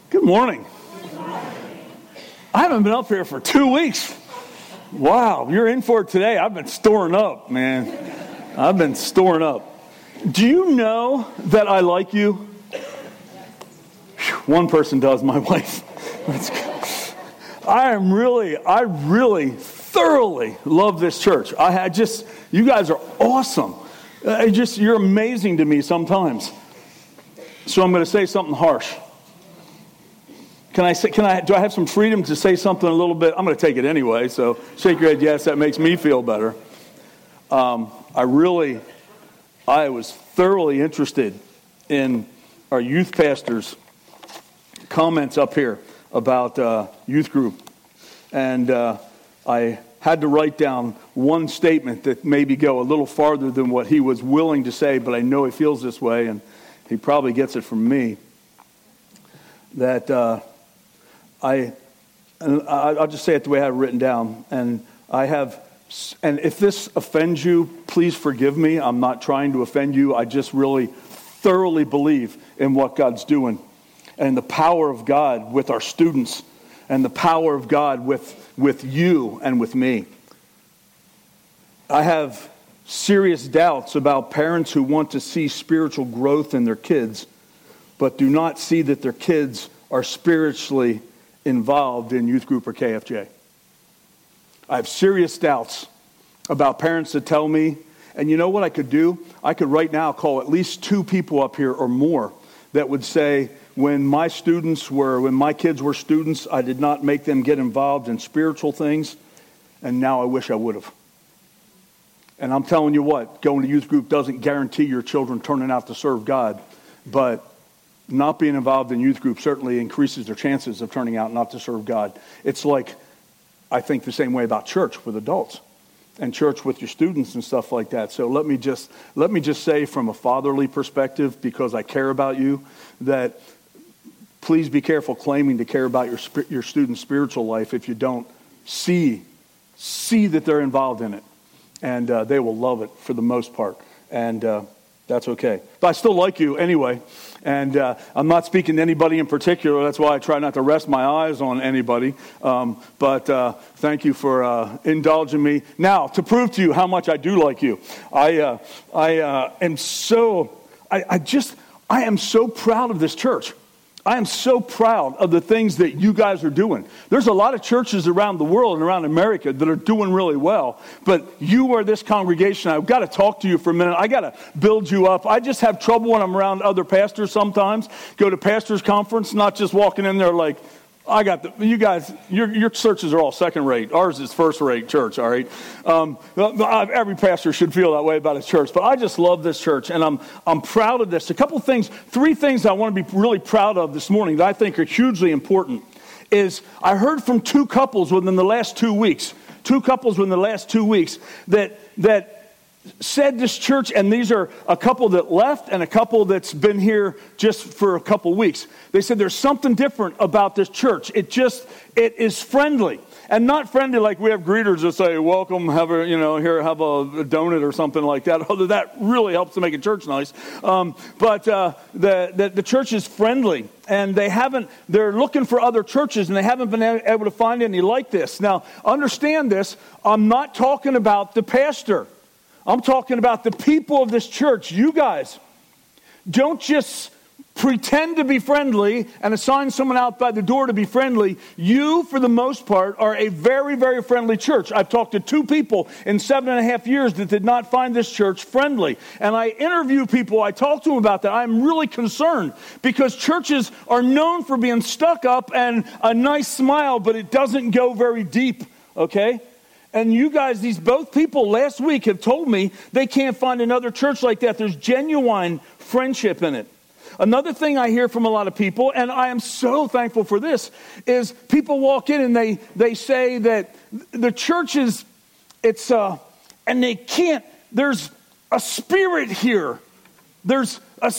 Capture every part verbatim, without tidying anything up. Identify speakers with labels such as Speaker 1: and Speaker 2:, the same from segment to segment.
Speaker 1: Good morning. I haven't been up here for two weeks. Wow, you're in for it today. I've been storing up, man. I've been storing up. Do you know that I like you? Whew, one person does, my wife. That's good. I am really, I really thoroughly love this church. I had just, you guys are awesome. I just, you're amazing to me sometimes. So I'm going to say something harsh. Can I say, can I, do I have some freedom to say something a little bit? I'm going to take it anyway, so shake your head, yes, that makes me feel better. Um, I really, I was thoroughly interested in our youth pastor's comments up here about uh, youth group. And uh, I had to write down one statement that maybe go a little farther than what he was willing to say, but I know he feels this way, and he probably gets it from me. That... Uh, I, I'll just say it the way I have it written down. And I have, and if this offends you, please forgive me. I'm not trying to offend you. I just really thoroughly believe in what God's doing and the power of God with our students and the power of God with, with you and with me. I have serious doubts about parents who want to see spiritual growth in their kids, but do not see that their kids are spiritually involved in youth group or K F J. I have serious doubts about parents that tell me, and you know what I could do? I could right now call at least two people up here or more that would say, when my students were, when my kids were students, I did not make them get involved in spiritual things, and now I wish I would have. And I'm telling you what, going to youth group doesn't guarantee your children turning out to serve God, but not being involved in youth group certainly increases their chances of turning out not to serve God. It's like, I think the same way about church with adults and church with your students and stuff like that. So let me just let me just say from a fatherly perspective, because I care about you, that please be careful claiming to care about your your students' spiritual life if you don't see see that they're involved in it, and uh, they will love it for the most part, and uh, that's okay. But I still like you anyway. And uh, I'm not speaking to anybody in particular. That's why I try not to rest my eyes on anybody. Um, but uh, thank you for uh, indulging me. Now, to prove to you how much I do like you, I uh, I uh, am so I, I just I am so proud of this church. I am so proud of the things that you guys are doing. There's a lot of churches around the world and around America that are doing really well, but you are this congregation. I've got to talk to you for a minute. I got to build you up. I just have trouble when I'm around other pastors sometimes. Go to pastors' conference, not just walking in there like, I got the, you guys, your your churches are all second rate. Ours is first rate church, all right? Um, every pastor should feel that way about his church, but I just love this church, and I'm I'm proud of this. A couple things, three things I want to be really proud of this morning that I think are hugely important is I heard from two couples within the last two weeks, two couples within the last two weeks that that said this church, and these are a couple that left and a couple that's been here just for a couple weeks. They said there's something different about this church. It just, it is friendly. And not friendly like we have greeters that say, welcome, have a, you know, here, have a, a donut or something like that. Although that really helps to make a church nice. Um, but uh, the, the the church is friendly. And they haven't, they're looking for other churches and they haven't been able to find any like this. Now, understand this. I'm not talking about the pastor. I'm talking about the people of this church. You guys, don't just pretend to be friendly and assign someone out by the door to be friendly. You, for the most part, are a very, very friendly church. I've talked to two people in seven and a half years that did not find this church friendly. And I interview people, I talk to them about that. I'm really concerned because churches are known for being stuck up and a nice smile, but it doesn't go very deep, okay? And you guys, these both people last week have told me they can't find another church like that. There's genuine friendship in it. Another thing I hear from a lot of people, and I am so thankful for this, is people walk in and they, they say that the church is, it's, uh, and they can't, there's a spirit here. There's a,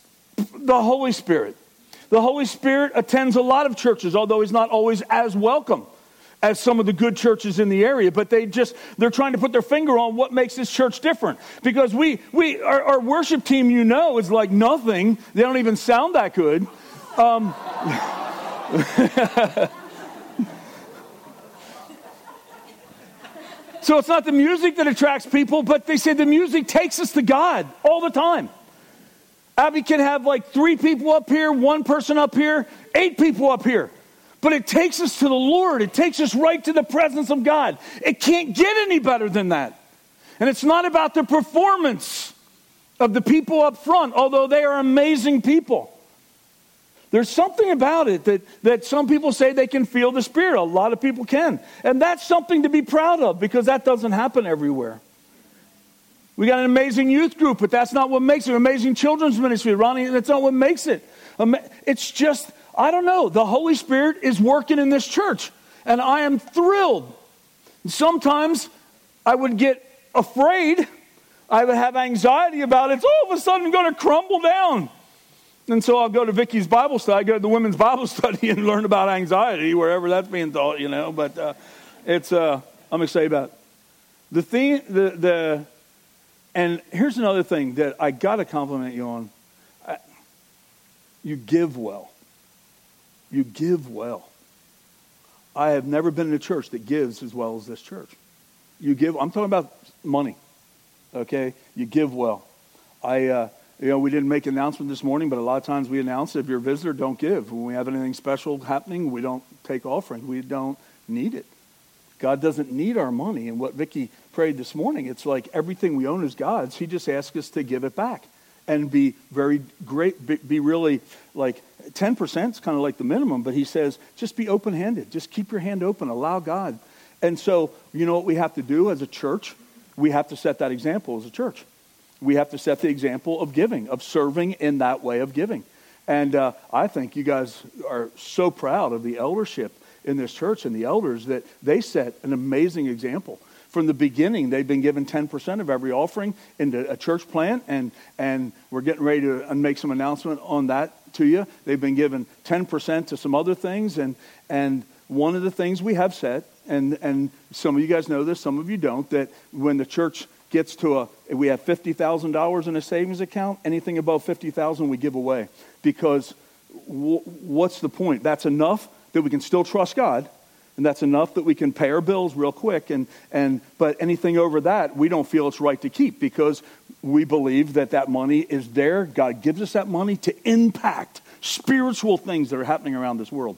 Speaker 1: the Holy Spirit. The Holy Spirit attends a lot of churches, although he's not always as welcome as some of the good churches in the area, but they just, they're trying to put their finger on what makes this church different. Because we, we our, our worship team, you know, is like nothing. They don't even sound that good. Um, So it's not the music that attracts people, but they say the music takes us to God all the time. Abby can have like three people up here, one person up here, eight people up here. But it takes us to the Lord. It takes us right to the presence of God. It can't get any better than that. And it's not about the performance of the people up front, although they are amazing people. There's something about it that, that some people say they can feel the Spirit. A lot of people can. And that's something to be proud of because that doesn't happen everywhere. We got an amazing youth group, but that's not what makes it. An amazing children's ministry, Ronnie, that's not what makes it. It's just, I don't know, the Holy Spirit is working in this church, and I am thrilled. Sometimes I would get afraid. I would have anxiety about it. It's all of a sudden going to crumble down. And so I'll go to Vicky's Bible study. I go to the women's Bible study and learn about anxiety, wherever that's being taught, you know. But uh, it's, uh, I'm excited about it. The thing, the, the, and here's another thing that I got to compliment you on. I, you give well. You give well. I have never been in a church that gives as well as this church. You give, I'm talking about money, okay? You give well. I, uh, you know, we didn't make an announcement this morning, but a lot of times we announce if you're a visitor, don't give. When we have anything special happening, we don't take offering. We don't need it. God doesn't need our money. And what Vicky prayed this morning, it's like everything we own is God's. He just asks us to give it back and be very great, be, be really like ten percent is kind of like the minimum, but he says, just be open-handed. Just keep your hand open. Allow God. And so, you know what we have to do as a church? We have to set that example as a church. We have to set the example of giving, of serving in that way of giving. And uh, I think you guys are so proud of the eldership in this church and the elders that they set an amazing example. From the beginning, they've been given ten percent of every offering into a church plant, and, and we're getting ready to make some announcement on that to you. They've been given ten percent to some other things, and and one of the things we have set, and, and some of you guys know this, some of you don't, that when the church gets to a, we have fifty thousand dollars in a savings account, anything above fifty thousand dollars we give away. Because w- what's the point? That's enough that we can still trust God, and that's enough that we can pay our bills real quick. And, and but anything over that, we don't feel it's right to keep because we believe that that money is there. God gives us that money to impact spiritual things that are happening around this world.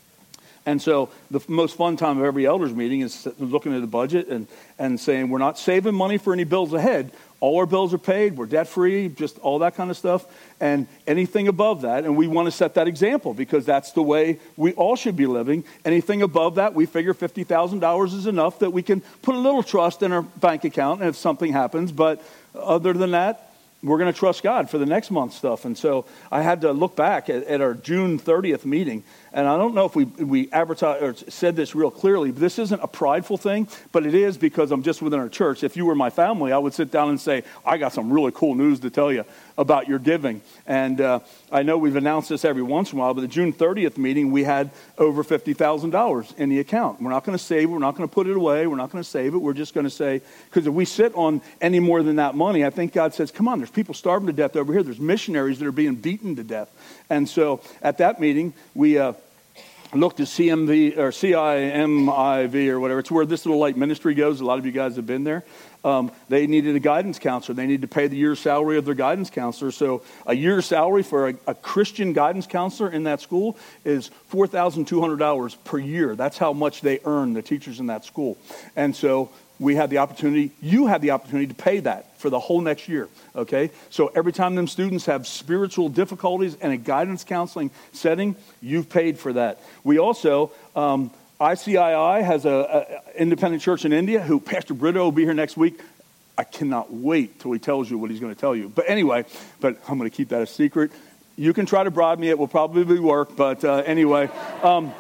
Speaker 1: And so the most fun time of every elders meeting is looking at the budget and, and saying we're not saving money for any bills ahead. All our bills are paid. We're debt-free, just all that kind of stuff. And anything above that, and we want to set that example because that's the way we all should be living. Anything above that, we figure fifty thousand dollars is enough that we can put a little trust in our bank account if something happens. But other than that, we're going to trust God for the next month's stuff. And so I had to look back at, at our June thirtieth meeting. And I don't know if we we advertised or said this real clearly, but this isn't a prideful thing, but it is because I'm just within our church. If you were my family, I would sit down and say, I got some really cool news to tell you about your giving. And uh, I know we've announced this every once in a while, but the June thirtieth meeting, we had over fifty thousand dollars in the account. We're not going to save it. We're not going to put it away. We're not going to save it. We're just going to say, because if we sit on any more than that money, I think God says, come on, there's people starving to death over here. There's missionaries that are being beaten to death. And so at that meeting, we uh, looked at C M V or C I M I V or whatever. It's where this little light ministry goes. A lot of you guys have been there. Um, they needed a guidance counselor. They needed to pay the year's salary of their guidance counselor. So a year's salary for a, a Christian guidance counselor in that school is four thousand two hundred dollars per year. That's how much they earn, the teachers in that school. And so we had the opportunity, you had the opportunity to pay that for the whole next year, okay? So every time them students have spiritual difficulties in a guidance counseling setting, you've paid for that. We also, um, I C I I has a, a independent church in India who Pastor Brito will be here next week. I cannot wait till he tells you what he's going to tell you. But anyway, but I'm going to keep that a secret. You can try to bribe me. It will probably work, but uh, anyway. Um,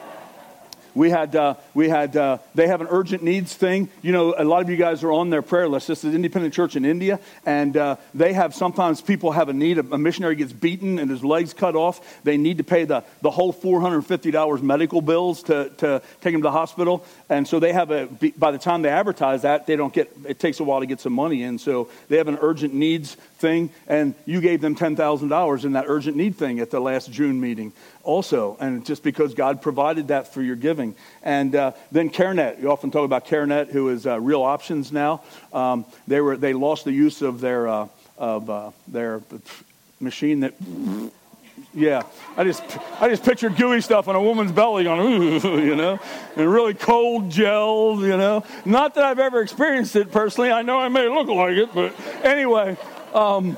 Speaker 1: We had, uh, we had, uh, they have an urgent needs thing. You know, a lot of you guys are on their prayer list. This is an independent church in India, and uh, they have, sometimes people have a need. A missionary gets beaten and his legs cut off. They need to pay the, the whole four hundred fifty dollars medical bills to, to take him to the hospital. And so they have a, by the time they advertise that, they don't get, it takes a while to get some money in. So they have an urgent needs thing, and you gave them ten thousand dollars in that urgent need thing at the last June meeting also, and just because God provided that for your giving. And uh, then CareNet, you often talk about CareNet, who is uh, Real Options now. Um, they were they lost the use of their uh, of uh, their machine that. Yeah, I just I just pictured gooey stuff on a woman's belly going, ooh, you know, and really cold gel, you know. Not that I've ever experienced it personally. I know I may look like it, but anyway. Um,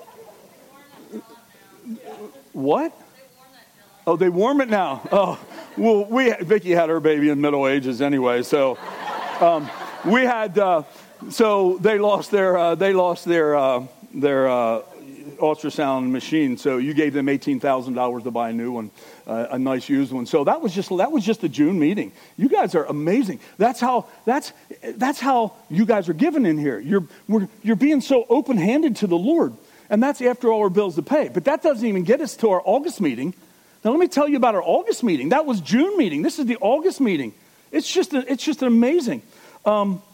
Speaker 1: what? Oh, they warm it now. Oh, well, we Vicky had her baby in Middle Ages anyway, so um, we had. Uh, so they lost their uh, they lost their uh, their. Uh, ultrasound machine, so you gave them eighteen thousand dollars to buy a new one, uh, a nice used one. So that was just that was just a June meeting. You guys are amazing. That's how that's that's how you guys are giving in here. You're we're, you're being so open-handed to the Lord, and that's after all our bills to pay. But that doesn't even get us to our August meeting. Now let me tell you about our August meeting. That was June meeting. This is the August meeting. It's just a, it's just amazing. Um,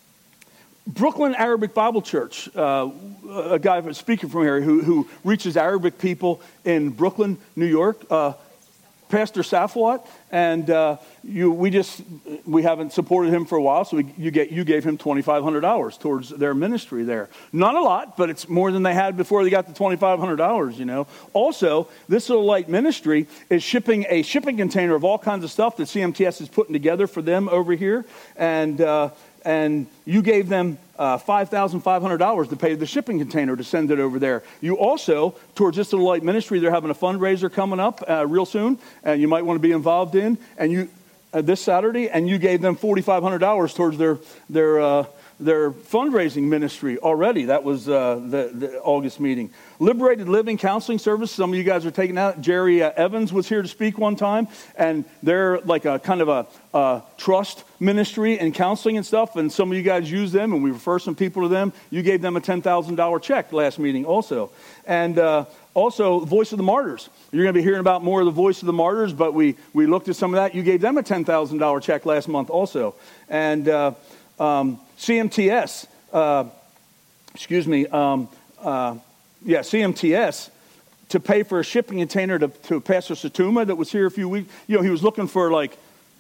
Speaker 1: Brooklyn Arabic Bible Church, uh, a guy speaking from here who, who reaches Arabic people in Brooklyn, New York, uh, Pastor Safwat, and uh, you, we just we haven't supported him for a while, so we, you get you gave him twenty-five hundred dollars towards their ministry there. Not a lot, but it's more than they had before they got the twenty-five hundred dollars. You know. Also, this little light ministry is shipping a shipping container of all kinds of stuff that C M T S is putting together for them over here, and. Uh, And you gave them uh, five thousand five hundred dollars to pay the shipping container to send it over there. You also, towards this little light ministry, they're having a fundraiser coming up uh, real soon, and you might want to be involved in. And you uh, this Saturday, and you gave them forty-five hundred dollars towards their their uh, their fundraising ministry already. That was uh, the, the August meeting. Liberated Living Counseling Service. Some of you guys are taking out. Jerry uh, Evans was here to speak one time, and they're like a kind of a uh, trust ministry and counseling and stuff, and some of you guys use them, and we refer some people to them. You gave them a ten thousand dollars check last meeting also. And uh, also, Voice of the Martyrs. You're going to be hearing about more of the Voice of the Martyrs, but we, we looked at some of that. You gave them a ten thousand dollars check last month also. And uh, um, C M T S, uh, excuse me, um, uh, yeah, C M T S, to pay for a shipping container to, to Pastor Satuma that was here a few weeks. You know, he was looking for like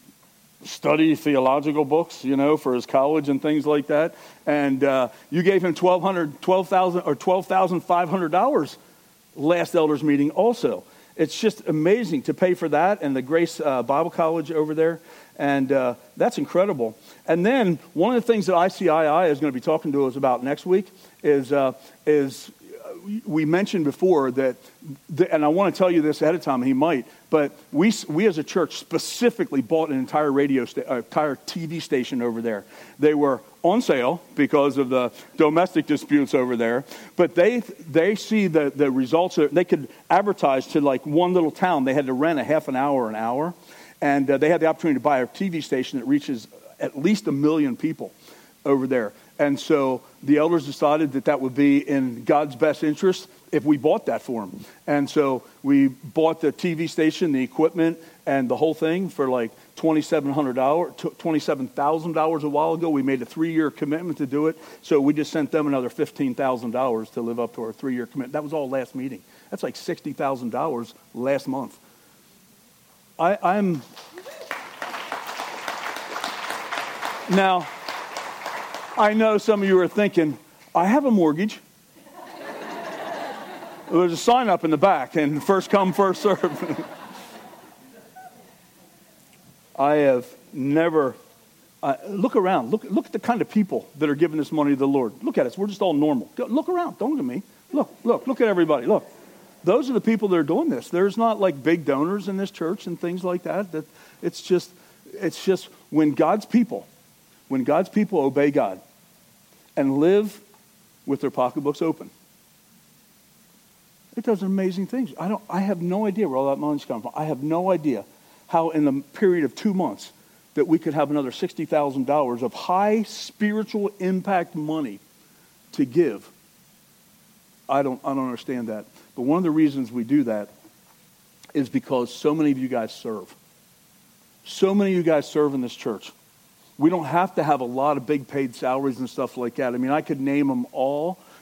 Speaker 1: study theological books, you know, for his college and things like that. And uh, you gave him twelve hundred, twelve thousand or twelve thousand five hundred dollars last elders meeting also. It's just amazing to pay for that and the Grace uh, Bible College over there. And uh, that's incredible. And then one of the things that I C I I is going to be talking to us about next week is uh, is we mentioned before that, the, and I want to tell you this ahead of time, he might, but we we as a church specifically bought an entire radio, sta- uh, entire T V station over there. They were on sale because of the domestic disputes over there, but they they see the, the results. Of, they could advertise to like one little town. They had to rent a half an hour, an hour, and uh, they had the opportunity to buy a T V station that reaches at least a million people over there. And so the elders decided that that would be in God's best interest if we bought that for them. And so we bought the T V station, the equipment, and the whole thing for like twenty-seven hundred dollars, twenty-seven thousand dollars a while ago. We made a three-year commitment to do it. So we just sent them another fifteen thousand dollars to live up to our three-year commitment. That was all last meeting. That's like sixty thousand dollars last month. I, I'm... Now... I know some of you are thinking, I have a mortgage. There's a sign up in the back, and first come, first serve. I have never, uh, look around. Look look at the kind of people that are giving this money to the Lord. Look at us. We're just all normal. Go, look around. Don't look at me. Look, look, look at everybody. Look. Those are the people that are doing this. There's not like big donors in this church and things like that. That it's just, it's just when God's people, when God's people obey God, and live with their pocketbooks open, it does amazing things. I don't. I have no idea where all that money's coming from. I have no idea how in the period of two months that we could have another sixty thousand dollars of high spiritual impact money to give. I don't. I don't understand that. But one of the reasons we do that is because so many of you guys serve. So many of you guys serve in this church. We don't have to have a lot of big paid salaries and stuff like that. I mean, I could name them all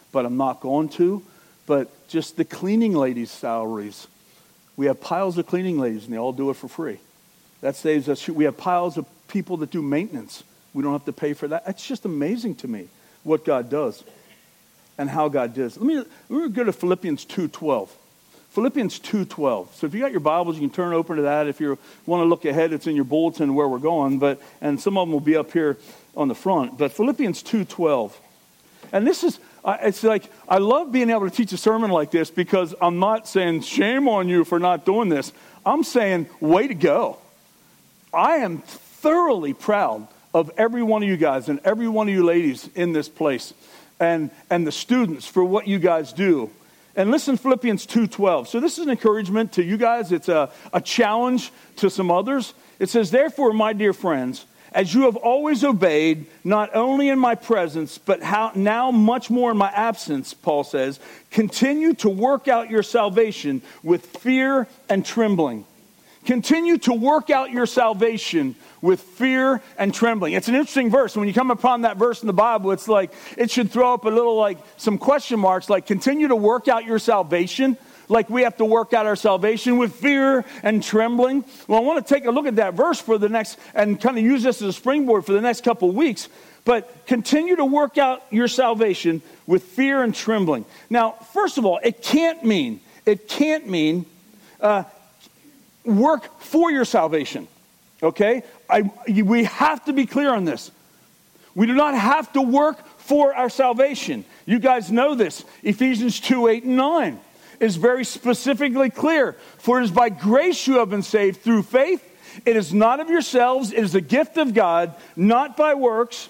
Speaker 1: but I'm not going to. But just the cleaning ladies' salaries. We have piles of cleaning ladies, and they all do it for free. That saves us. We have piles of people that do maintenance. We don't have to pay for that. It's just amazing to me what God does and how God does. Let me, let me go to Philippians two twelve. Philippians two twelve. So if you got your Bibles, you can turn open to that. If you want to look ahead, it's in your bulletin where we're going. But and some of them will be up here on the front. But Philippians two twelve. And this is, it's like, I love being able to teach a sermon like this because I'm not saying shame on you for not doing this. I'm saying way to go. I am thoroughly proud of every one of you guys and every one of you ladies in this place and, and the students for what you guys do. And listen, Philippians two twelve. So this is an encouragement to you guys. It's a, a challenge to some others. It says, therefore, my dear friends, as you have always obeyed, not only in my presence, but how, now much more in my absence, Paul says, continue to work out your salvation with fear and trembling. Continue to work out your salvation with fear and trembling. It's an interesting verse. When you come upon that verse in the Bible, it's like, it should throw up a little like some question marks, like continue to work out your salvation. Like we have to work out our salvation with fear and trembling. Well, I want to take a look at that verse for the next, and kind of use this as a springboard for the next couple of weeks. But continue to work out your salvation with fear and trembling. Now, first of all, it can't mean, it can't mean uh, work for your salvation. Okay? I, we have to be clear on this. We do not have to work for our salvation. You guys know this. Ephesians two, eight, and nine. Is very specifically clear. For it is by grace you have been saved through faith. It is not of yourselves. It is a gift of God, not by works,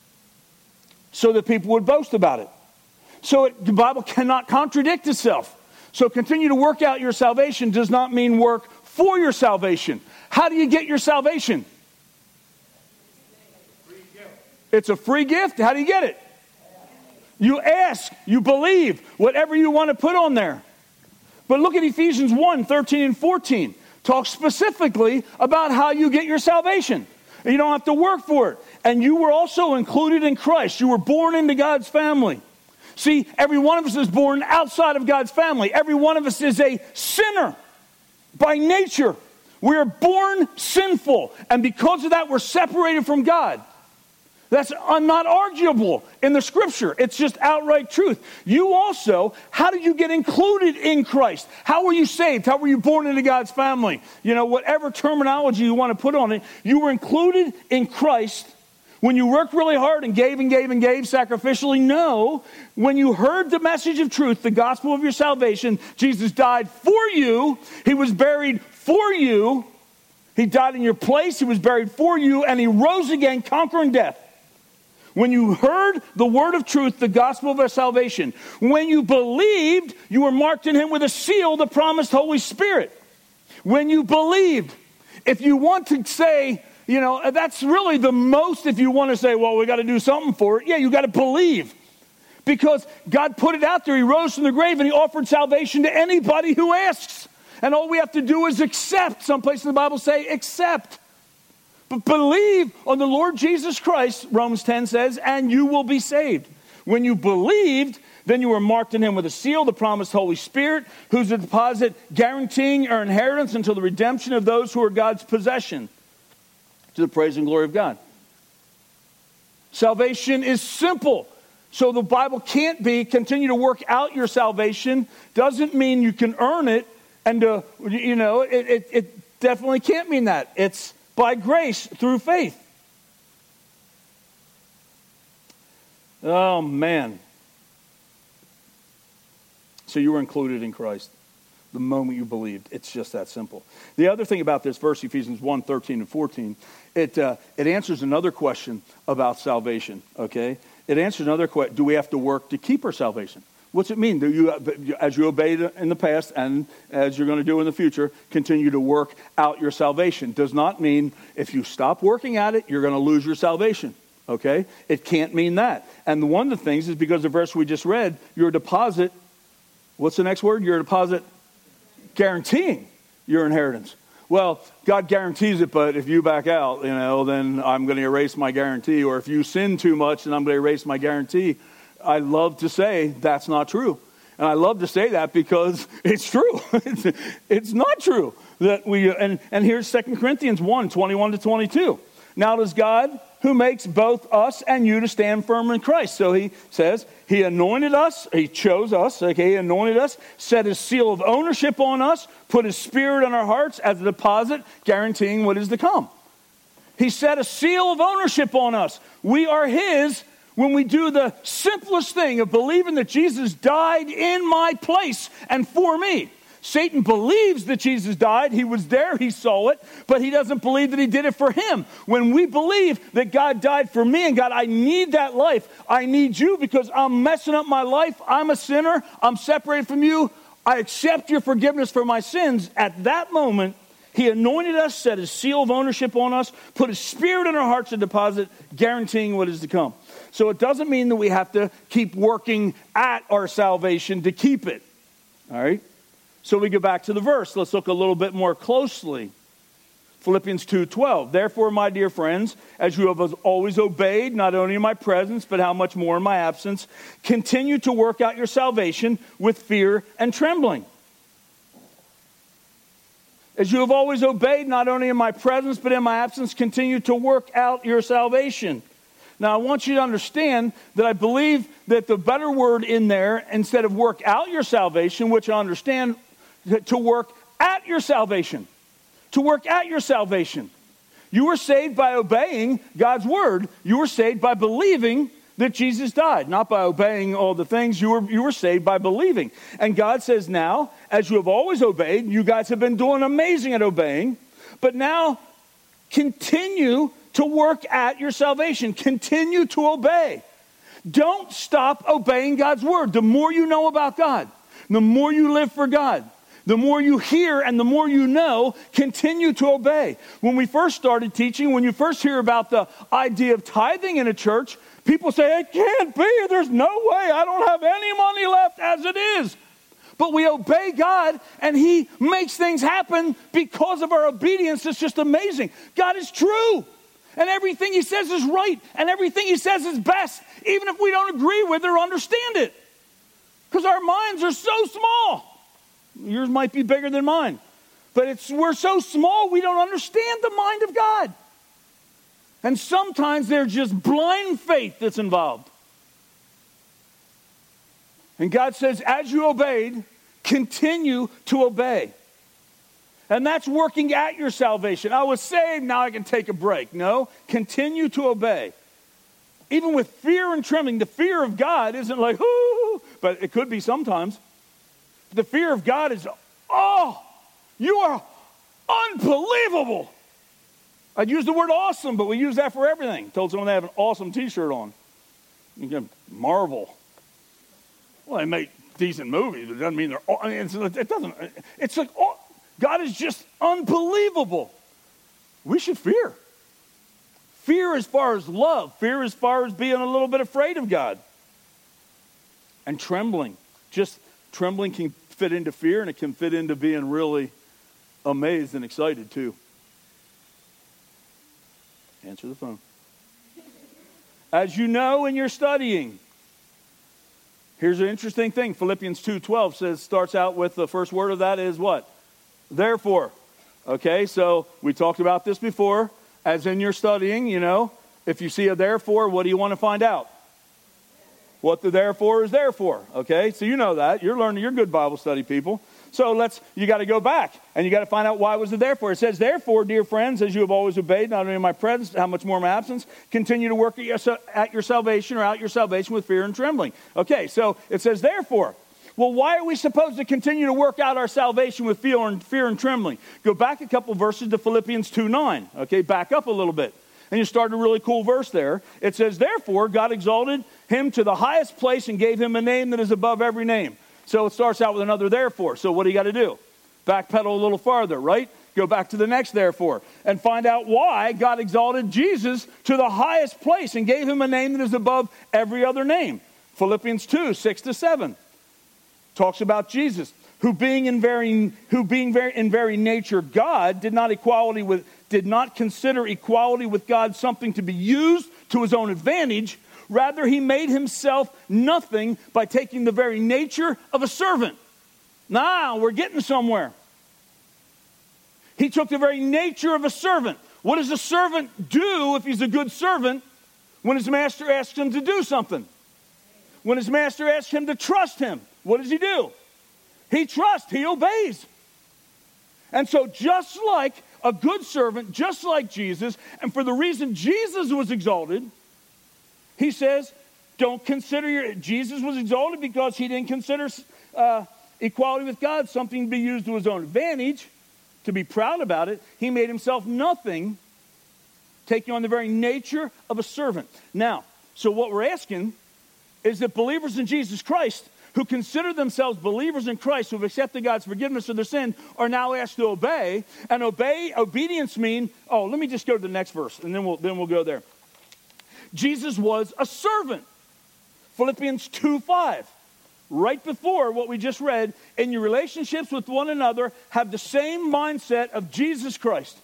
Speaker 1: so that people would boast about it. So it, the Bible cannot contradict itself. So continue to work out your salvation does not mean work for your salvation. How do you get your salvation? It's a free gift. How do you get it? You ask, you believe, whatever you want to put on there. But look at Ephesians one, thirteen and fourteen. Talks specifically about how you get your salvation. And you don't have to work for it. And you were also included in Christ. You were born into God's family. See, every one of us is born outside of God's family. Every one of us is a sinner by nature. We are born sinful. And because of that, we're separated from God. That's not arguable in the scripture. It's just outright truth. You also, how did you get included in Christ? How were you saved? How were you born into God's family? You know, whatever terminology you want to put on it, you were included in Christ when you worked really hard and gave and gave and gave sacrificially. No, when you heard the message of truth, the gospel of your salvation, Jesus died for you. He was buried for you. He died in your place. He was buried for you. And he rose again, conquering death. When you heard the word of truth, the gospel of our salvation, when you believed, you were marked in him with a seal, the promised Holy Spirit. When you believed, if you want to say, you know, that's really the most, if you want to say, well, we got to do something for it. Yeah, you got to believe. Because God put it out there. He rose from the grave and he offered salvation to anybody who asks. And all we have to do is accept. Some places in the Bible say accept. But believe on the Lord Jesus Christ, Romans ten says, and you will be saved. When you believed, then you were marked in him with a seal, the promised Holy Spirit, who's a deposit guaranteeing our inheritance until the redemption of those who are God's possession, to the praise and glory of God. Salvation is simple. So the Bible can't be continue to work out your salvation. Doesn't mean you can earn it. And, uh, you know, it, it, it definitely can't mean that. It's by grace through faith. Oh, man. So you were included in Christ the moment you believed. It's just that simple. The other thing about this verse, Ephesians one, thirteen and fourteen, it, uh, it answers another question about salvation, okay? It answers another question. Do we have to work to keep our salvation? What's it mean? Do you, as you obeyed in the past and as you're going to do in the future, continue to work out your salvation? Does not mean if you stop working at it, you're going to lose your salvation. Okay? It can't mean that. And one of the things is because the verse we just read, your deposit, what's the next word? Your deposit guaranteeing your inheritance. Well, God guarantees it, but if you back out, you know, then I'm going to erase my guarantee. Or if you sin too much, then I'm going to erase my guarantee. I love to say that's not true. And I love to say that because it's true. it's, it's not true. that we and, and here's Second Corinthians one, twenty-one to twenty-two. Now it is God who makes both us and you to stand firm in Christ. So he says, he anointed us, he chose us, okay, he anointed us, set his seal of ownership on us, put his spirit on our hearts as a deposit, guaranteeing what is to come. He set a seal of ownership on us. We are his when we do the simplest thing of believing that Jesus died in my place and for me. Satan believes that Jesus died. He was there. He saw it. But he doesn't believe that he did it for him. When we believe that God died for me and God, I need that life. I need you because I'm messing up my life. I'm a sinner. I'm separated from you. I accept your forgiveness for my sins. At that moment, he anointed us, set his seal of ownership on us, put his spirit in our hearts to deposit, guaranteeing what is to come. So it doesn't mean that we have to keep working at our salvation to keep it. All right? So we go back to the verse. Let's look a little bit more closely. Philippians two twelve. Therefore, my dear friends, as you have always obeyed, not only in my presence, but how much more in my absence, continue to work out your salvation with fear and trembling. As you have always obeyed, not only in my presence, but in my absence, continue to work out your salvation. Now, I want you to understand that I believe that the better word in there, instead of work out your salvation, which I understand, to work at your salvation. To work at your salvation. You were saved by obeying God's word. You were saved by believing that Jesus died, not by obeying all the things. You were, you were saved by believing. And God says now, as you have always obeyed, you guys have been doing amazing at obeying, but now continue to work at your salvation. Continue to obey. Don't stop obeying God's word. The more you know about God, the more you live for God, the more you hear and the more you know, continue to obey. When we first started teaching, when you first hear about the idea of tithing in a church, people say, it can't be. There's no way. I don't have any money left as it is. But we obey God and he makes things happen because of our obedience. It's just amazing. God is true. And everything he says is right. And everything he says is best. Even if we don't agree with it or understand it. Because our minds are so small. Yours might be bigger than mine. But it's we're so small we don't understand the mind of God. And sometimes there's just blind faith that's involved. And God says, as you obeyed, continue to obey. And that's working at your salvation. I was saved, now I can take a break. No, continue to obey. Even with fear and trembling, the fear of God isn't like, ooh, but it could be sometimes. The fear of God is, oh, you are unbelievable. I'd use the word awesome, but we use that for everything. Told someone they have an awesome t-shirt on. You can marvel. Well, they make decent movies, but it doesn't mean they're, I mean, it's, it doesn't, it's like, oh, God is just unbelievable. We should fear. Fear as far as love. Fear as far as being a little bit afraid of God. And trembling. Just trembling can fit into fear, and it can fit into being really amazed and excited too. Answer the phone. As you know in your studying, here's an interesting thing. Philippians two twelve says, starts out with the first word of that is what? Therefore. Okay, so we talked about this before. As in your studying, you know, if you see a therefore, what do you want to find out? What the therefore is there for. Okay, so you know that. You're learning, you're good Bible study people. So let's, you got to go back and you got to find out why was it therefore. It says, therefore, dear friends, as you have always obeyed, not only in my presence, how much more in my absence, continue to work at your, at your salvation or out your salvation with fear and trembling. Okay, so it says, therefore. Well, why are we supposed to continue to work out our salvation with fear and, fear and trembling? Go back a couple verses to Philippians two nine. Okay, back up a little bit. And you start a really cool verse there. It says, therefore, God exalted him to the highest place and gave him a name that is above every name. So it starts out with another therefore. So what do you got to do? Backpedal a little farther, right? Go back to the next therefore and find out why God exalted Jesus to the highest place and gave him a name that is above every other name. Philippians two six to seven talks about Jesus, who being in very who being very in very nature God did not equality with did not consider equality with God something to be used to his own advantage. Rather, he made himself nothing by taking the very nature of a servant. Now, we're getting somewhere. He took the very nature of a servant. What does a servant do if he's a good servant when his master asks him to do something? When his master asks him to trust him, what does he do? He trusts, he obeys. And so just like a good servant, just like Jesus, and for the reason Jesus was exalted, he says, don't consider your... Jesus was exalted because he didn't consider uh, equality with God something to be used to his own advantage, to be proud about it. He made himself nothing, taking on the very nature of a servant. Now, so what we're asking is that believers in Jesus Christ, who consider themselves believers in Christ, who have accepted God's forgiveness of their sin, are now asked to obey. And obey, obedience mean, oh, let me just go to the next verse, and then we'll, then we'll go there. Jesus was a servant. Philippians two five. Right before what we just read, in your relationships with one another, have the same mindset of Jesus Christ.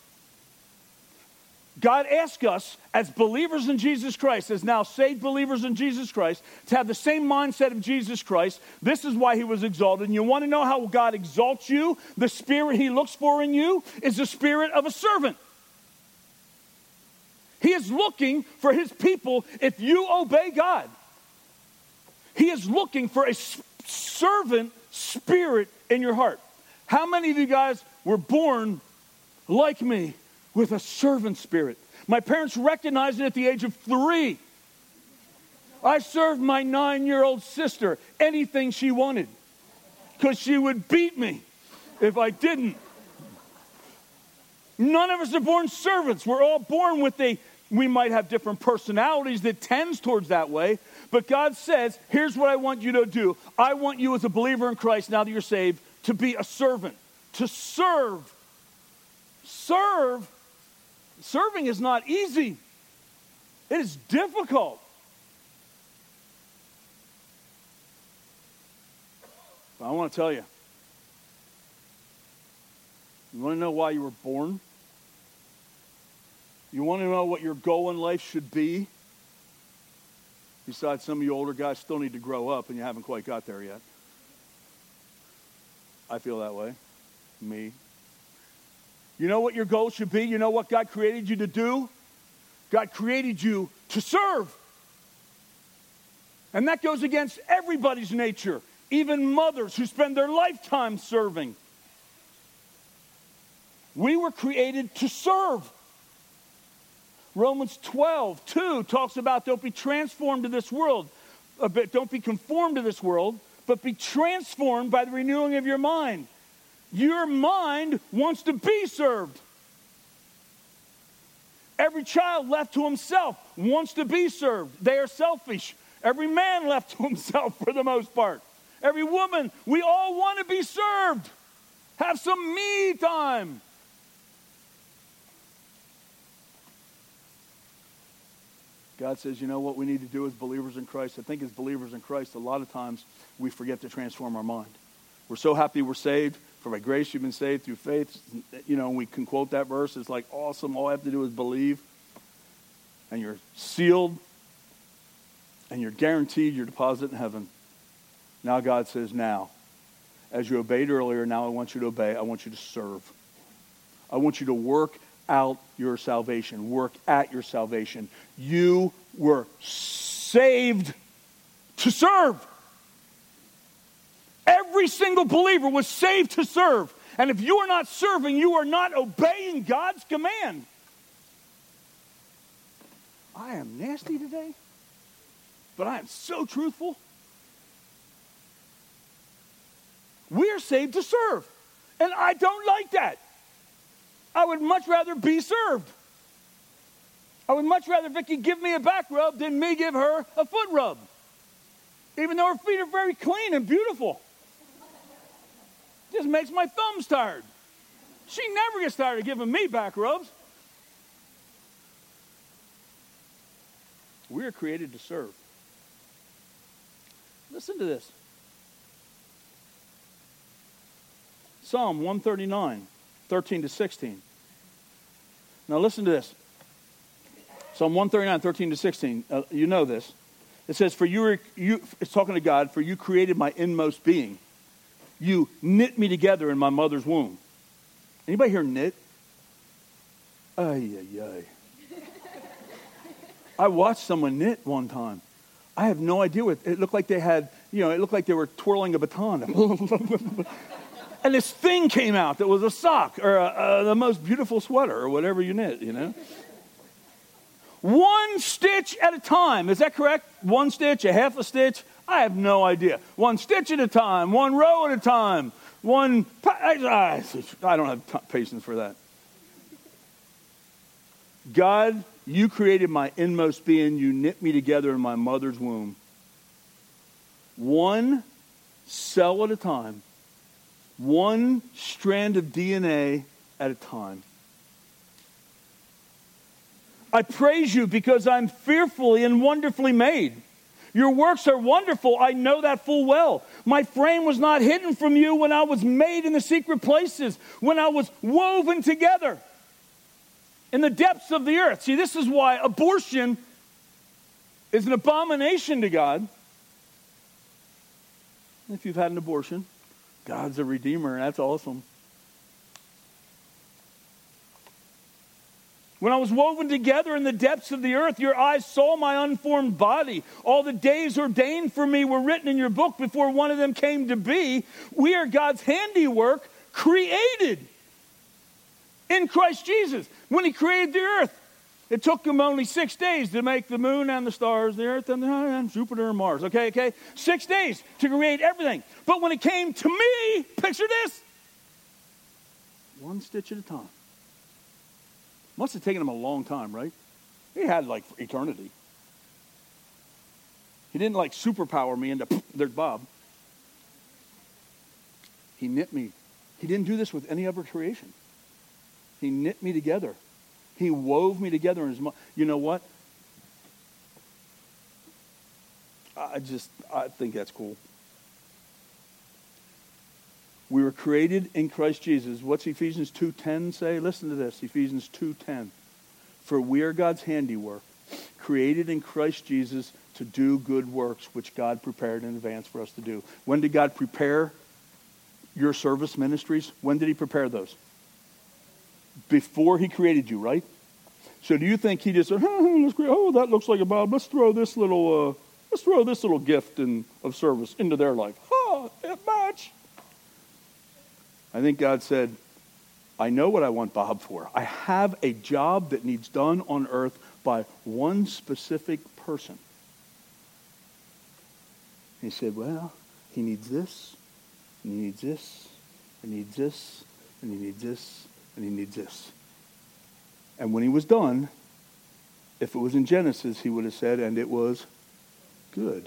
Speaker 1: God asks us, as believers in Jesus Christ, as now saved believers in Jesus Christ, to have the same mindset of Jesus Christ. This is why he was exalted. And you want to know how God exalts you? The spirit he looks for in you is the spirit of a servant. He is looking for his people if you obey God. He is looking for a servant spirit in your heart. How many of you guys were born like me with a servant spirit? My parents recognized it at the age of three. I served my nine-year-old sister anything she wanted because she would beat me if I didn't. None of us are born servants. We're all born with a, we might have different personalities that tends towards that way, but God says, here's what I want you to do. I want you as a believer in Christ, now that you're saved, to be a servant, to serve. Serve. Serving is not easy. It is difficult. But I want to tell you, you want to know why you were born? You want to know what your goal in life should be? Besides, some of you older guys still need to grow up, and you haven't quite got there yet. I feel that way. Me. You know what your goal should be? You know what God created you to do? God created you to serve. And that goes against everybody's nature, even mothers who spend their lifetime serving. We were created to serve. Romans twelve two talks about don't be transformed to this world. A bit, don't be conformed to this world, but be transformed by the renewing of your mind. Your mind wants to be served. Every child left to himself wants to be served. They are selfish. Every man left to himself for the most part. Every woman, we all want to be served. Have some me time. God says, you know what we need to do as believers in Christ? I think as believers in Christ, a lot of times we forget to transform our mind. We're so happy we're saved. For by grace you've been saved through faith. You know, we can quote that verse. It's like awesome. All I have to do is believe. And you're sealed. And you're guaranteed your deposit in heaven. Now God says, now, as you obeyed earlier, now I want you to obey. I want you to serve. I want you to work out your salvation. Work at your salvation. You were saved to serve. Every single believer was saved to serve. And if you are not serving, you are not obeying God's command. I am nasty today, but I am so truthful. We are saved to serve. And I don't like that. I would much rather be served. I would much rather Vicky give me a back rub than me give her a foot rub. Even though her feet are very clean and beautiful. Just makes my thumbs tired. She never gets tired of giving me back rubs. We are created to serve. Listen to this. Psalm one thirty-nine, thirteen to sixteen. Now listen to this. Psalm one thirty-nine, thirteen to sixteen. Uh, you know this. It says, for you, were, you, it's talking to God, for you created my inmost being. You knit me together in my mother's womb. Anybody here knit? Ay, ay, ay. I watched someone knit one time. I have no idea what, it looked like they had, you know, it looked like they were twirling a baton. And this thing came out that was a sock or a, a, the most beautiful sweater or whatever you knit, you know. One stitch at a time. Is that correct? One stitch, a half a stitch? I have no idea. One stitch at a time, one row at a time, one... I, I don't have t- patience for that. God, you created my inmost being. You knit me together in my mother's womb. One cell at a time. One strand of D N A at a time. I praise you because I'm fearfully and wonderfully made. Your works are wonderful. I know that full well. My frame was not hidden from you when I was made in the secret places, when I was woven together in the depths of the earth. See, this is why abortion is an abomination to God. If you've had an abortion, God's a redeemer, and that's awesome. When I was woven together in the depths of the earth, your eyes saw my unformed body. All the days ordained for me were written in your book before one of them came to be. We are God's handiwork, created in Christ Jesus. When he created the earth, it took him only six days to make the moon and the stars, the earth and, the, and Jupiter and Mars. Okay, okay? Six days to create everything. But when it came to me, picture this, one stitch at a time. Must have taken him a long time, right? He had like eternity. He didn't like superpower me into, there's Bob. He knit me. He didn't do this with any other creation. He knit me together. He wove me together in his mind. You know what? I just, I think that's cool. We were created in Christ Jesus. What's Ephesians two ten say? Listen to this, Ephesians two ten. For we are God's handiwork, created in Christ Jesus to do good works, which God prepared in advance for us to do. When did God prepare your service ministries? When did he prepare those? Before he created you, right? So do you think he just said, oh, let's create, oh that looks like a Bob. Let's throw this little, uh, let's throw this little gift in, of service into their life. Oh, it match. I think God said, I know what I want Bob for. I have a job that needs done on earth by one specific person. He said, well, he needs this, and he needs this, and he needs this, and he needs this, and he needs this. And when he was done, if it was in Genesis, he would have said, and it was good.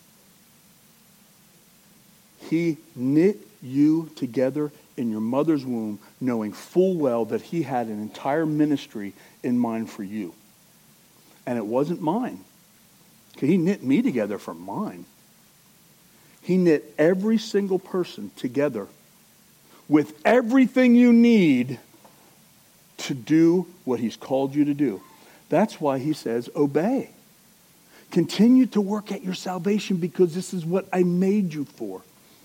Speaker 1: He knit you together in your mother's womb, knowing full well that he had an entire ministry in mind for you. And it wasn't mine. He knit me together for mine. He knit every single person together with everything you need to do what he's called you to do. That's why he says, obey. Continue to work at your salvation because this is what I made you for.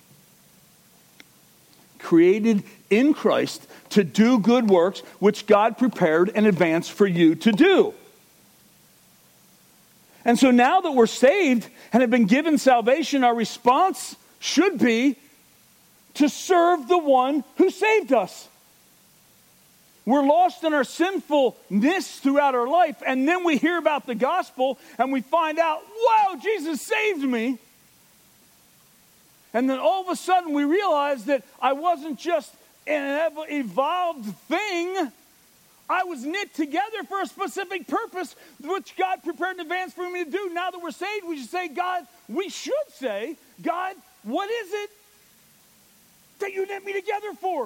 Speaker 1: Created in Christ to do good works, which God prepared in advance for you to do. And so now that we're saved and have been given salvation, our response should be to serve the one who saved us. We're lost in our sinfulness throughout our life, and then we hear about the gospel and we find out, wow, Jesus saved me. And then all of a sudden we realize that I wasn't just an evolved thing. I was knit together for a specific purpose, which God prepared in advance for me to do. Now that we're saved, we should say, God, we should say, God, what is it that you knit me together for?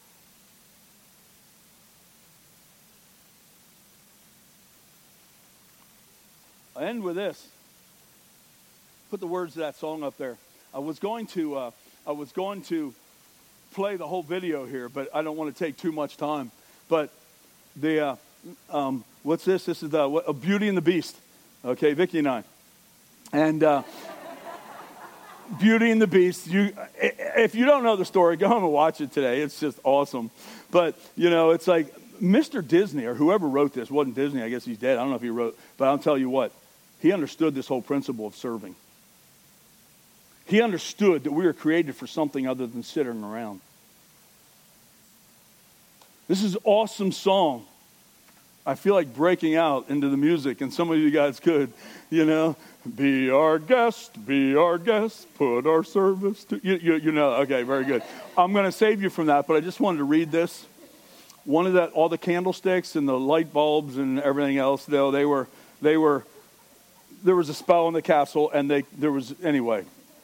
Speaker 1: I end with this. Put the words of that song up there. I was going to, uh, I was going to play the whole video here, but I don't want to take too much time. But the, uh, um, what's this? This is the what, a Beauty and the Beast. Okay, Vicki and I. And uh, Beauty and the Beast, you, if you don't know the story, go home and watch it today. It's just awesome. But, you know, it's like Mister Disney, or whoever wrote this, wasn't Disney, I guess he's dead. I don't know if he wrote, but I'll tell you what, he understood this whole principle of serving. He understood that we were created for something other than sitting around. This is an awesome song. I feel like breaking out into the music, and some of you guys could, you know, be our guest, be our guest, put our service to, you, you, you know, okay, very good. I'm going to save you from that, but I just wanted to read this. One of that, all the candlesticks and the light bulbs and everything else, though, they were, they were, there was a spell in the castle, and they, there was, anyway.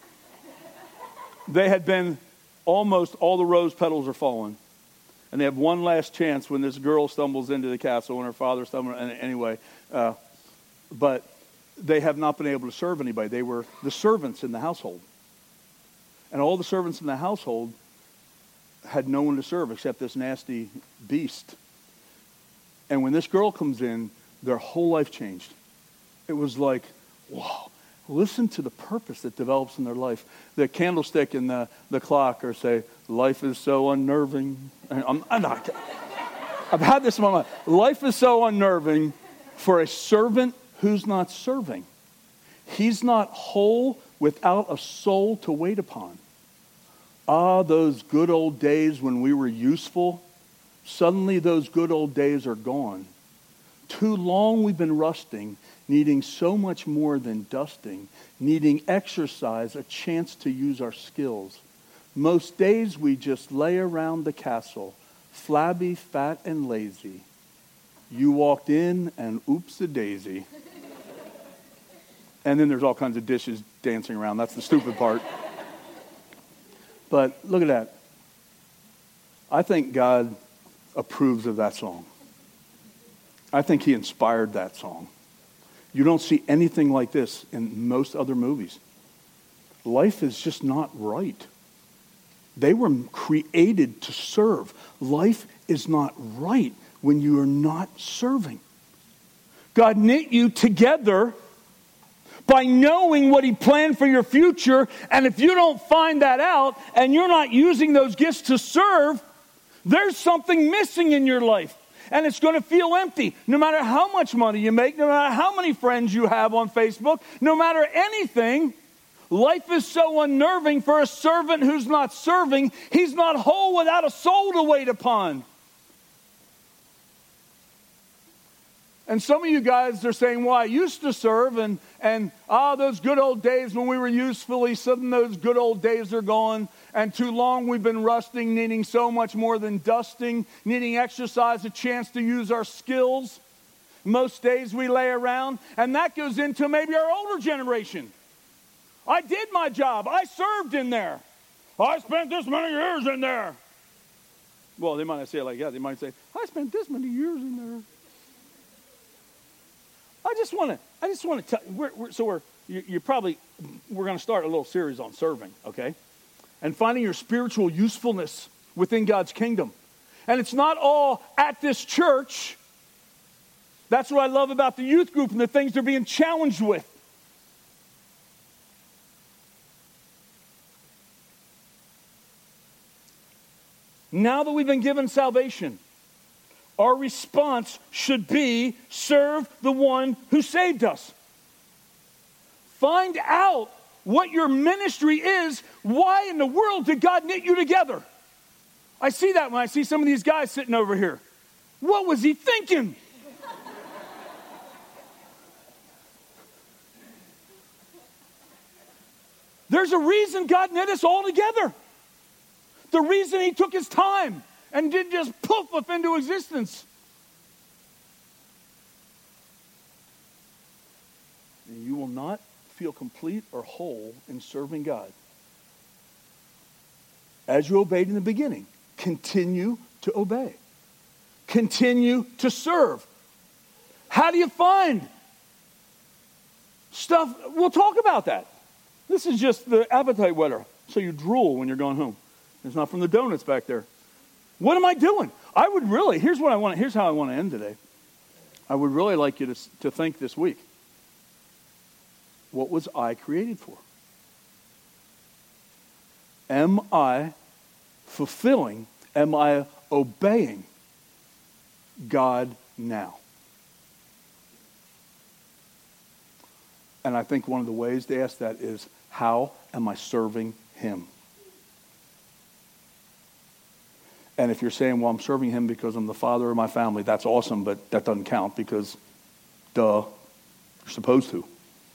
Speaker 1: They had been, almost all the rose petals are fallen. And they have one last chance when this girl stumbles into the castle and her father stumbles. And anyway, uh, but they have not been able to serve anybody. They were the servants in the household. And all the servants in the household had no one to serve except this nasty beast. And when this girl comes in, their whole life changed. It was like, whoa. Listen to the purpose that develops in their life. The candlestick and the, the clock are say, life is so unnerving. I'm, I'm not, I've had this in my mind. Life is so unnerving for a servant who's not serving. He's not whole without a soul to wait upon. Ah, those good old days when we were useful. Suddenly those good old days are gone. Too long we've been rusting, needing so much more than dusting, needing exercise, a chance to use our skills. Most days we just lay around the castle, flabby, fat, and lazy. You walked in and oops-a-daisy. And then there's all kinds of dishes dancing around. That's the stupid part. But look at that. I think God approves of that song. I think he inspired that song. You don't see anything like this in most other movies. Life is just not right. They were created to serve. Life is not right when you are not serving. God knit you together by knowing what he planned for your future, and if you don't find that out and you're not using those gifts to serve, there's something missing in your life. And it's going to feel empty. No matter how much money you make, no matter how many friends you have on Facebook, no matter anything, life is so unnerving for a servant who's not serving. He's not whole without a soul to wait upon. And some of you guys are saying, well, I used to serve, and, and ah, those good old days when we were usefully, suddenly those good old days are gone. And too long we've been rusting, needing so much more than dusting, needing exercise, a chance to use our skills. Most days we lay around, and that goes into maybe our older generation. I did my job. I served in there. I spent this many years in there. Well, they might not say it like that. They might say, I spent this many years in there. I just want to, I just want to tell you, we're, we're, so we're, you, you're probably, we're going to start a little series on serving, okay? And finding your spiritual usefulness within God's kingdom. And it's not all at this church. That's what I love about the youth group and the things they're being challenged with. Now that we've been given salvation, our response should be serve the one who saved us. Find out what your ministry is. Why in the world did God knit you together? I see that when I see some of these guys sitting over here. What was he thinking? There's a reason God knit us all together. The reason he took his time and didn't just poof up into existence. And you will not feel complete or whole in serving God. As you obeyed in the beginning, continue to obey. Continue to serve. How do you find stuff? We'll talk about that. This is just the appetite whetter, so you drool when you're going home. It's not from the donuts back there. What am I doing? I would really, here's what I want. Here's how I want to end today. I would really like you to, to think this week. What was I created for? Am I fulfilling, am I obeying God now? And I think one of the ways to ask that is, how am I serving him? And if you're saying, well, I'm serving him because I'm the father of my family, that's awesome, but that doesn't count because, duh, you're supposed to.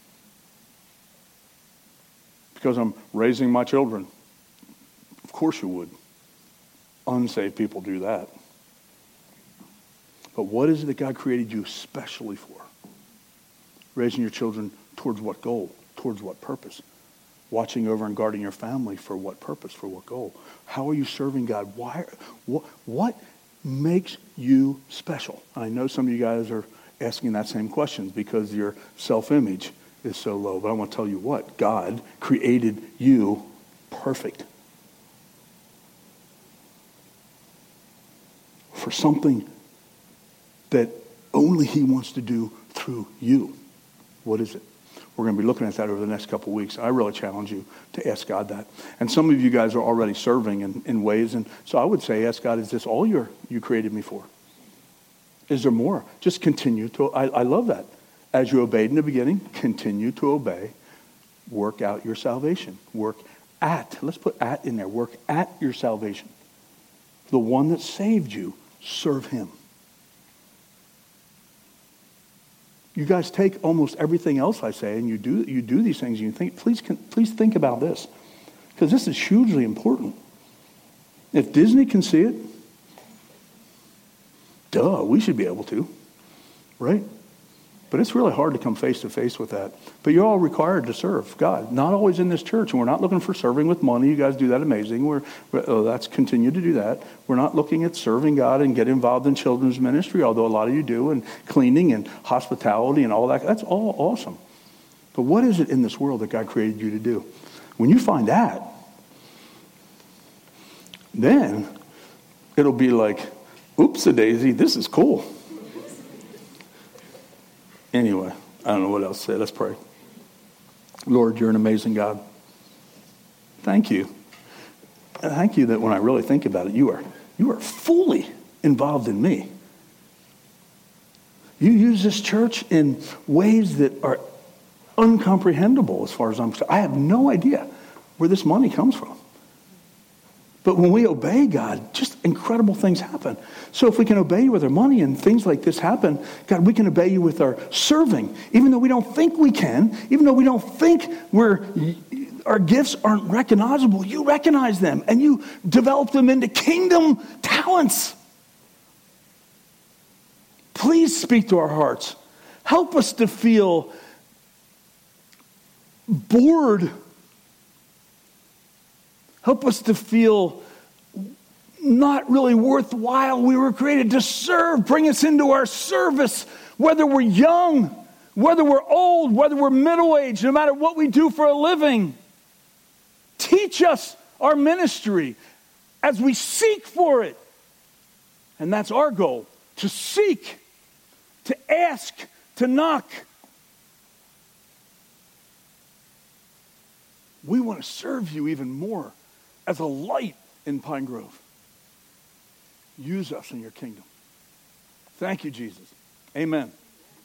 Speaker 1: Because I'm raising my children. Of course you would. Unsaved people do that. But what is it that God created you specially for? Raising your children towards what goal? Towards what purpose? Watching over and guarding your family for what purpose? For what goal? How are you serving God? Why? What, what makes you special? I know some of you guys are asking that same question because your self-image is so low. But I want to tell you what. God created you perfect. For something that only he wants to do through you. What is it? We're going to be looking at that over the next couple of weeks. I really challenge you to ask God that. And some of you guys are already serving in, in ways. And so I would say, ask God, is this all you're, you created me for? Is there more? Just continue to, I, I love that. As you obeyed in the beginning, continue to obey. Work out your salvation. Work at, let's put at in there. Work at your salvation. The one that saved you, serve him. You guys take almost everything else I say and you do you do these things and you think, please, please think about this. Because this is hugely important. If Disney can see it, duh, we should be able to, right? But it's really hard to come face to face with that. But you're all required to serve God. Not always in this church. And we're not looking for serving with money. You guys do that amazing. We're, oh, that's continue to do that. We're not looking at serving God and get involved in children's ministry, although a lot of you do, and cleaning and hospitality and all that. That's all awesome. But what is it in this world that God created you to do? When you find that, then it'll be like, oops-a-daisy, this is cool. Anyway, I don't know what else to say. Let's pray. Lord, you're an amazing God. Thank you. And thank you that when I really think about it, you are you are fully involved in me. You use this church in ways that are incomprehensible as far as I'm concerned. I have no idea where this money comes from. But when we obey God, just incredible things happen. So if we can obey you with our money and things like this happen, God, we can obey you with our serving. Even though we don't think we can, even though we don't think we're, our gifts aren't recognizable, you recognize them and you develop them into kingdom talents. Please speak to our hearts. Help us to feel bored. Help us to feel not really worthwhile. We were created to serve. Bring us into our service, whether we're young, whether we're old, whether we're middle-aged, no matter what we do for a living. Teach us our ministry as we seek for it. And that's our goal, to seek, to ask, to knock. We want to serve you even more as a light in Pine Grove. Use us in your kingdom. Thank you, Jesus. Amen.